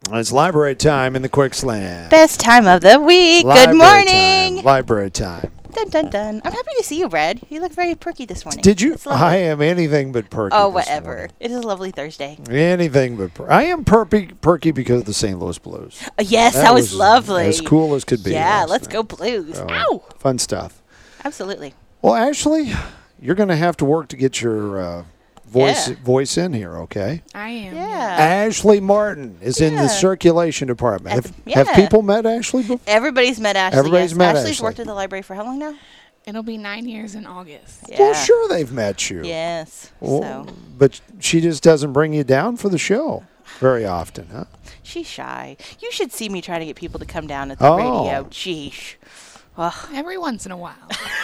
It's library time in the Quick Slam. Best time of the week. Good morning. Library time. Dun, dun, dun. I'm happy to see you, Red. You look very perky this morning. Did you? It's lovely. I am anything but perky. Oh, this whatever. morning. It is a lovely Thursday. Anything but perky. I am perky because of the St. Louis Blues. Yes, that was lovely. As cool as could be. Yeah, last let's night. go Blues. So, Ow. Fun stuff. Absolutely. Well, Ashley, you're going to have to work to get your voice in here, okay? I am. Yeah. Ashley Martin is in the Yeah. circulation department. Have Yeah. people met Ashley before? Everybody's met Ashley. Everybody's met Ashley's Ashley. worked at the library for how long now? It'll be 9 years in August. Yeah. Well, sure they've met you. Yes. Well, So but she just doesn't bring you down for the show very often, huh? she's shy. You should see me trying to get people to come down at the Oh. radio. Sheesh. Ugh. Every once in a while.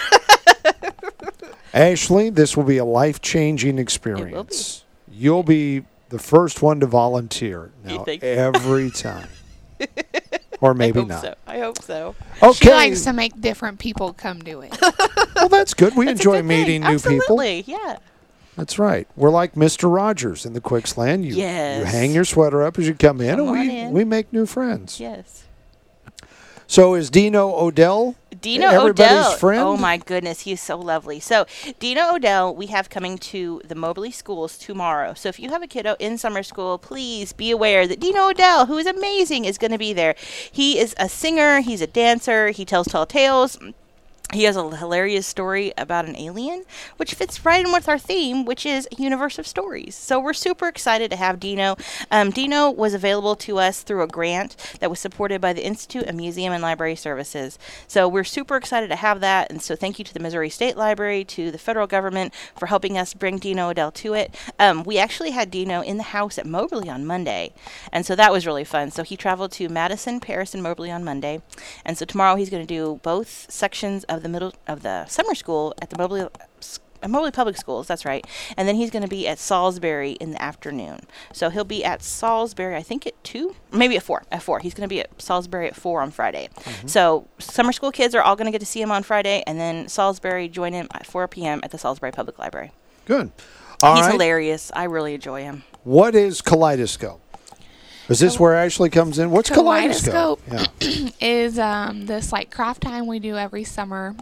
Ashley, this will be a life-changing experience. You'll be the first one to volunteer You now think so? every time. Or maybe I hope not. so. I hope so. Okay. She likes to make different people come do it. Well, that's good. We That's a enjoy good meeting thing. new people. Absolutely. Yeah. That's right. We're like Mr. Rogers in the Quicksland. You Yes. hang your sweater up as you come in, Come and on in. we make new friends. Yes. So is Dino Odell Dino everybody's Odell. friend? Oh my goodness, he's so lovely. So Dino Odell, we have coming to the Moberly schools tomorrow. So if you have a kiddo in summer school, please be aware that Dino Odell, who is amazing, is going to be there. He is a singer. He's a dancer. He tells tall tales. He has a hilarious story about an alien, which fits right in with our theme, which is a universe of stories. So we're super excited to have Dino. Dino was available to us through a grant that was supported by the Institute of Museum and Library Services. So we're super excited to have that. And so thank you to the Missouri State Library, to the federal government for helping us bring Dino Odell to it. We actually had Dino in the house at Moberly on Monday. And so that was really fun. So he traveled to Madison, Paris, and Moberly on Monday. And so tomorrow he's going to do both sections of the summer school at the Moberly Public Schools, that's right. And then he's going to be at Salisbury in the afternoon. So he'll be at Salisbury, I think at 2, maybe at 4. At 4. He's going to be at Salisbury at 4 on Friday. Mm-hmm. So summer school kids are all going to get to see him on Friday, and then Salisbury join him at 4 p.m. at the Salisbury Public Library. Good. All He's right. hilarious. I really enjoy him. What is Kaleidoscope? Is this where Ashley comes in? What's Kaleidoscope? Yeah. Is this like craft time we do every summer.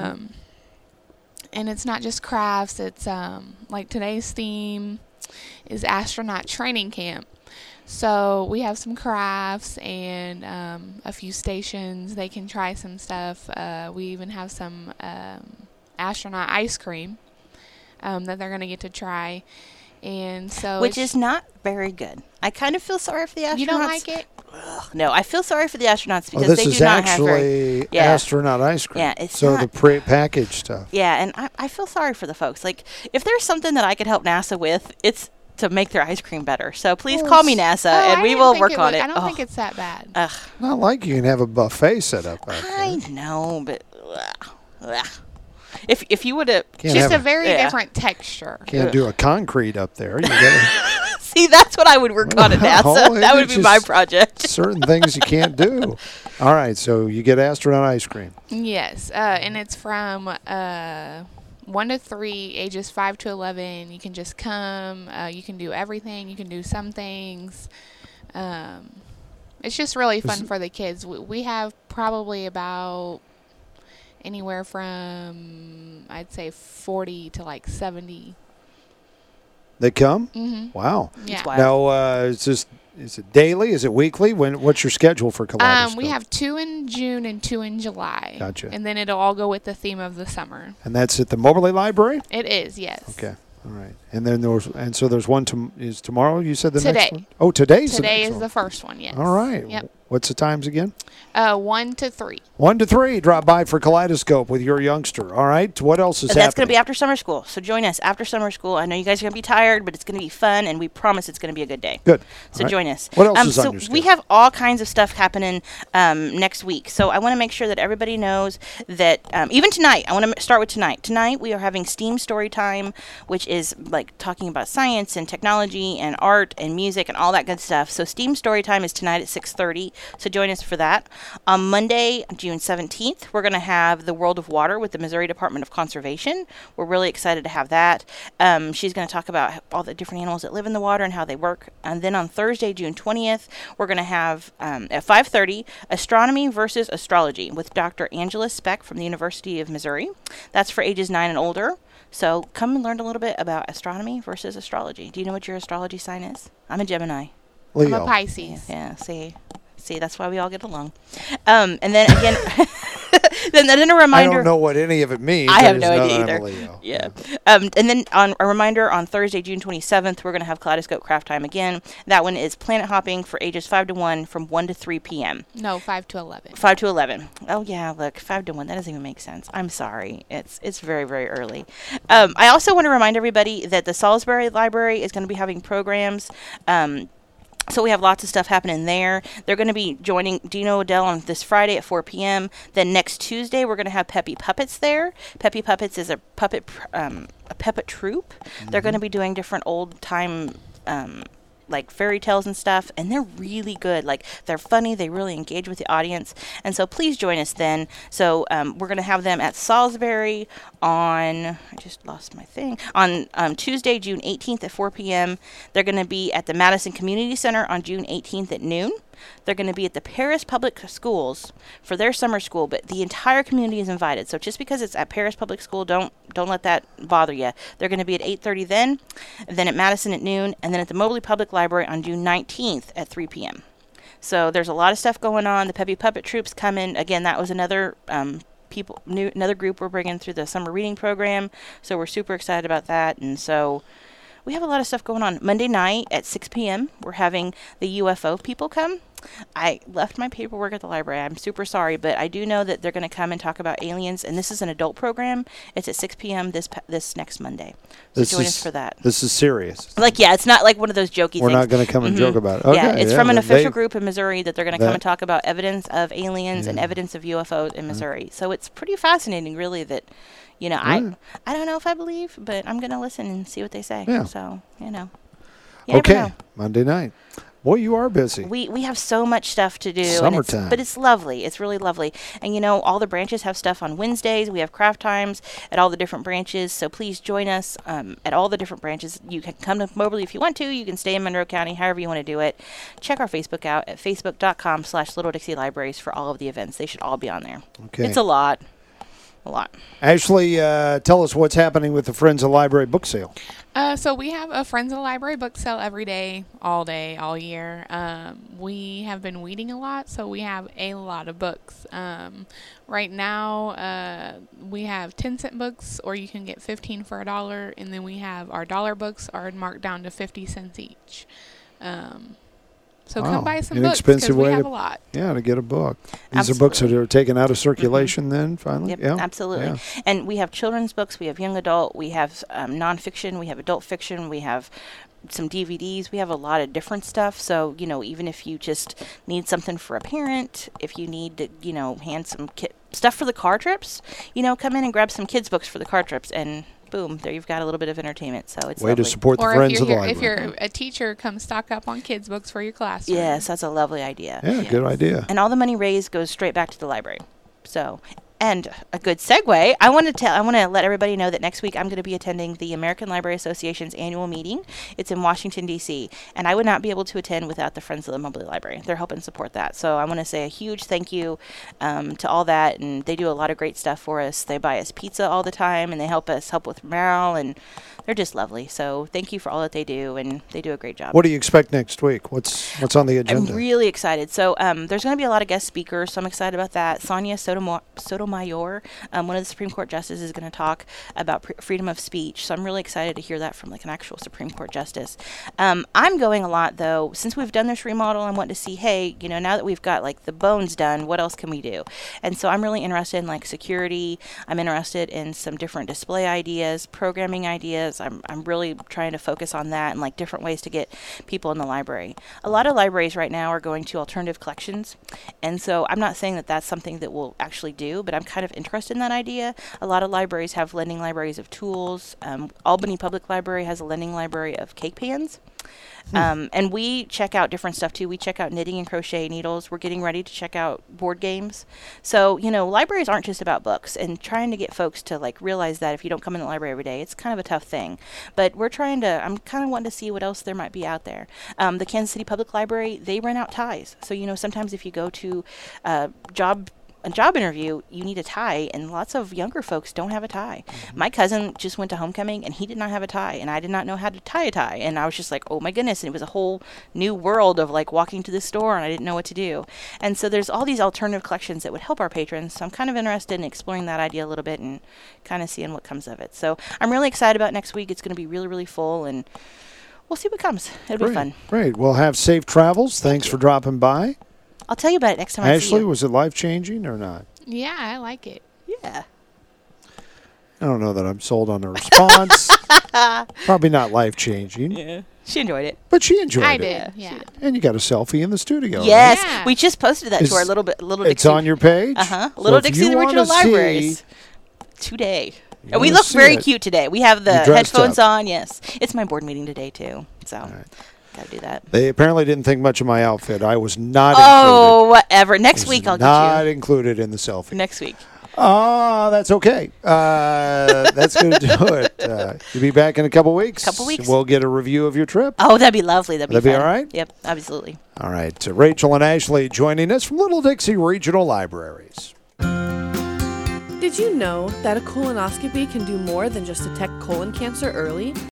And it's not just crafts. It's like today's theme is astronaut training camp. So we have some crafts and a few stations. They can try some stuff. We even have some astronaut ice cream that they're going to get to try. And so Which is not very good. I kind of feel sorry for the astronauts. you don't like it? Ugh, no, I feel sorry for the astronauts because This they is do not have actually Yeah. astronaut ice cream. Yeah, it's so not- the pre-packaged stuff. Yeah, and I feel sorry for the folks. Like, if there's something that I could help NASA with, it's to make their ice cream better. So please Well, call me NASA, Oh, and I we didn't will think work on was- it. I don't Ugh. think it's that bad. Ugh, Not like you can have a buffet set up out I there. know, but ugh. If you would have Can't Just have a very yeah. different texture. Can't do a concrete up there. You got see, that's what I would work on at NASA. Oh, That would it's be my just project. certain things you can't do. All right, so you get astronaut ice cream. Yes, and it's from 1 to 3, ages 5 to 11. You can just come. You can do everything. You can do some things. It's just really fun for the kids. We have probably about anywhere from, I'd say, 40 to like 70. They come? Mm-hmm. Wow. Yeah. wild. Now, is it daily? Is it weekly? What's your schedule for Kaleidoscope? We have 2 in June and 2 in July. Gotcha. And then it'll all go with the theme of the summer. And that's at the Moberly Library? It is, yes. Okay. All right. And then so there's one is tomorrow, you said the Today. next one? Oh, today's the Today next is one. the first one, yes. All right. Yep. What's the times again? 1 to 3. 1 to 3. Drop by for Kaleidoscope with your youngster. All right. What else is That's going to happening? be after summer school. So join us after summer school. I know you guys are going to be tired, but it's going to be fun, and we promise it's going to be a good day. Good. So All right. join us. What else is so on your we schedule? have all kinds of stuff happening next week. So I want to make sure that everybody knows that even tonight, I want to start with tonight. Tonight we are having STEAM Story Time, which is like like talking about science and technology and art and music and all that good stuff. So STEAM Storytime is tonight at 6:30. So join us for that. On Monday, June 17th, we're going to have the World of Water with the Missouri Department of Conservation. We're really excited to have that. She's going to talk about all the different animals that live in the water and how they work. And then on Thursday, June 20th, we're going to have at 5:30 Astronomy versus Astrology with Dr. Angela Speck from the University of Missouri. That's for ages 9 and older. So come and learn a little bit about astronomy versus astrology. Do you know what your astrology sign is? I'm a Gemini. Leo. I'm a Pisces. Yeah, see, that's why we all get along. And then again, then a reminder. I don't know what any of it means. I have no just know idea that I'm either. a Leo. Yeah. And then on a reminder, on Thursday, June 27th, we're going to have Kaleidoscope Craft Time again. That one is planet hopping for ages 5 to 1 from 1 to 3 p.m. No, 5 to 11. 5 to 11. Oh, yeah, look, 5 to 1. That doesn't even make sense. I'm sorry. It's very, very early. I also want to remind everybody that the Salisbury Library is going to be having programs. So we have lots of stuff happening there. They're going to be joining Dino Odell on this Friday at 4 p.m. Then next Tuesday, we're going to have Peppy Puppets there. Peppy Puppets is a puppet troupe. Mm-hmm. They're going to be doing different old-time like fairy tales and stuff, and they're really good. Like, they're funny, they really engage with the audience, and so please join us then. So we're going to have them at Salisbury on, I just lost my thing, on Tuesday, June 18th at 4 p.m. They're going to be at the Madison Community Center on June 18th at noon. They're going to be at the Paris Public Schools for their summer school, but the entire community is invited. So just because it's at Paris Public School, don't let that bother you. They're going to be at 8:30 then, and then at Madison at noon, and then at the Moberly Public Library on June 19th at 3 p.m. So there's a lot of stuff going on. The Peppy Puppet Troupes come in. Again, that was another another group we're bringing through the summer reading program. So we're super excited about that, and so we have a lot of stuff going on. Monday night at 6 p.m., we're having the UFO people come. I left my paperwork at the library. I'm super sorry, but I do know that they're going to come and talk about aliens, and this is an adult program. It's at 6 p.m. this next Monday. So join us for that. This is serious. Like, yeah, it's not like one of those jokey things. We're not going to come and joke about it. Okay, yeah, it's from an official group in Missouri that they're going to come and talk about evidence of aliens and evidence of UFOs in Missouri. So it's pretty fascinating, really, that, you know, I don't know if I believe, but I'm going to listen and see what they say. Yeah. So, you know. You never know. Monday night. Boy, you are busy. We have so much stuff to do. Summertime. But it's lovely. It's really lovely. And, you know, all the branches have stuff on Wednesdays. We have craft times at all the different branches. So please join us at all the different branches. You can come to Moberly if you want to. You can stay in Monroe County, however you want to do it. Check our Facebook out at facebook.com/Little Dixie Libraries for all of the events. They should all be on there. Okay. It's a lot. A lot. Ashley, tell us what's happening with the Friends of the Library book sale. So we have a Friends of the Library book sale every day, all year. We have been weeding a lot, so we have a lot of books. Right now, we have 10-cent books, or you can get 15 for $1, and then we have our dollar books are marked down to 50 cents each. So come buy some books because we have a lot. Yeah, to get a book. These are books that are taken out of circulation then, finally? Yep, yeah, absolutely. Yeah. And we have children's books. We have young adult. We have nonfiction. We have adult fiction. We have some DVDs. We have a lot of different stuff. So, you know, even if you just need something for a parent, if you need to, you know, hand some stuff for the car trips, you know, come in and grab some kids' books for the car trips, and boom, there you've got a little bit of entertainment. So it's way lovely. To support the Friends of the Library. If you're a teacher, come stock up on kids' books for your classroom. Yes, that's a lovely idea. Yeah, yes. Good idea. And all the money raised goes straight back to the library. So, and a good segue, I want to let everybody know that next week I'm going to be attending the American Library Association's annual meeting. It's in Washington, D.C., and I would not be able to attend without the Friends of the Moberly Library. They're helping support that. So I want to say a huge thank you to all that, and they do a lot of great stuff for us. They buy us pizza all the time, and they help with morale, and they're just lovely. So thank you for all that they do, and they do a great job. What do you expect next week? What's on the agenda? I'm really excited. So there's going to be a lot of guest speakers, so I'm excited about that. Sonia Sotomayor, one of the Supreme Court justices, is going to talk about freedom of speech. So I'm really excited to hear that from like an actual Supreme Court justice. I'm going a lot, though. Since we've done this remodel, I want to see, hey, you know, now that we've got like the bones done, what else can we do? And so I'm really interested in like security. I'm interested in some different display ideas, programming ideas. I'm really trying to focus on that and like different ways to get people in the library. A lot of libraries right now are going to alternative collections, and so I'm not saying that that's something that we'll actually do, but I'm kind of interested in that idea. A lot of libraries have lending libraries of tools. Albany Public Library has a lending library of cake pans. And we check out different stuff too. We check out knitting and crochet needles. We're getting ready to check out board games. So, libraries aren't just about books, and trying to get folks to like realize that if you don't come in the library every day, it's kind of a tough thing. But I'm kind of wanting to see what else there might be out there. The Kansas City Public Library, they rent out ties. So, sometimes if you go to a job interview, you need a tie, and lots of younger folks don't have a tie. My cousin just went to homecoming, and he did not have a tie, and I did not know how to tie a tie, and I was just like, oh my goodness, and it was a whole new world of like walking to the store, and I didn't know what to do. And so there's all these alternative collections that would help our patrons, so I'm kind of interested in exploring that idea a little bit and kind of seeing what comes of it. So I'm really excited about next week. It's going to be really, really full, and we'll see what comes. It'll be fun. Great. Well, have safe travels. Thanks for dropping by. I'll tell you about it next time I see you. Ashley, was it life-changing or not? Yeah, I like it. Yeah. I don't know that I'm sold on the response. Probably not life-changing. Yeah. She enjoyed it. But she enjoyed it. I did, yeah. And you got a selfie in the studio. Yes. Yeah. We just posted that to our Little Dixie. It's on your page? Uh-huh. So Little if Dixie you Original wanna Libraries. Today. And we wanna look see very it. cute today. We have the You dressed headphones up. on. Yes. It's my board meeting today, too. So, got to do that. They apparently didn't think much of my outfit. I was not Oh, included. whatever. Next Was week I'll not get included in the selfie. you. Next week. Oh, that's okay. That's going to do it. You'll be back in a couple weeks. Couple weeks. We'll get a review of your trip. Oh, that'd be lovely. That'd be all fun. right? Yep, absolutely. All right. Rachel and Ashley joining us from Little Dixie Regional Libraries. Did you know that a colonoscopy can do more than just detect colon cancer early?